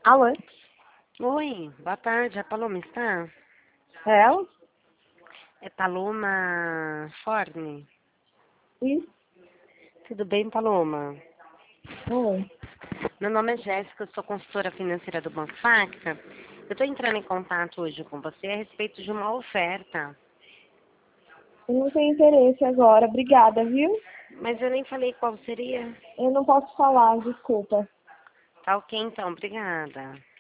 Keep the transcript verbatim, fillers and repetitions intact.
Alô? Oi, boa tarde. A Paloma está? É ela? É Paloma Forne? Isso. Tudo bem, Paloma? Oi. Meu nome é Jéssica, eu sou consultora financeira do Banco Facta. Eu estou entrando em contato hoje com você a respeito de uma oferta. Eu não tenho interesse agora. Obrigada, viu? Mas eu nem falei qual seria. Eu não posso falar, desculpa. Tá ok, então. Obrigada.